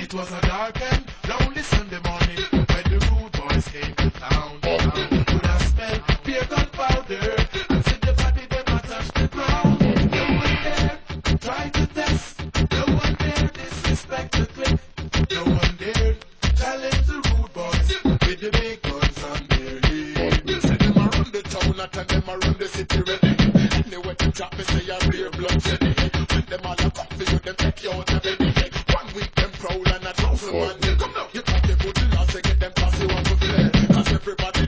It was a dark and lonely Sunday morning when the rude boys came to town. Could I smell beer gunpowder and see the body them a touch the ground? No one there tried to test. No one there disrespect the clique. No one there challenge the rude boys with the big guns on their head. You say them a run the town, not and them a run the city ready. Anyway them drop me say a beer blood ready. When them all a come for you, them take you out